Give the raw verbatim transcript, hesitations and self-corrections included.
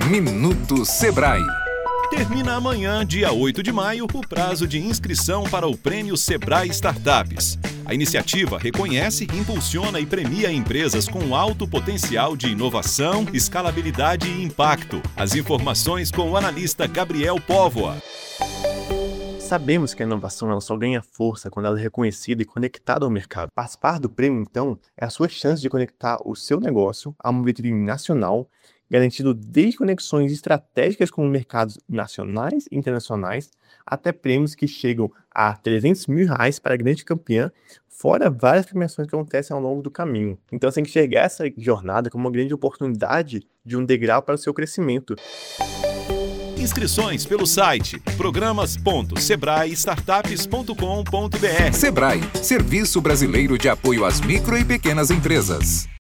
Minuto Sebrae. Termina amanhã, dia oito de maio, o prazo de inscrição para o Prêmio Sebrae Startups. A iniciativa reconhece, impulsiona e premia empresas com alto potencial de inovação, escalabilidade e impacto. As informações com o analista Gabriel Póvoa. Sabemos que a inovação ela só ganha força quando ela é reconhecida e conectada ao mercado. Participar do prêmio, então, é a sua chance de conectar o seu negócio a uma vitrine nacional, garantindo desde conexões estratégicas com mercados nacionais e internacionais, até prêmios que chegam a trezentos mil reais para a grande campeã, fora várias premiações que acontecem ao longo do caminho. Então você tem que enxergar essa jornada como uma grande oportunidade de um degrau para o seu crescimento. Inscrições pelo site programas ponto sebrae startups ponto com ponto br. Sebrae, Serviço Brasileiro de Apoio às Micro e Pequenas Empresas.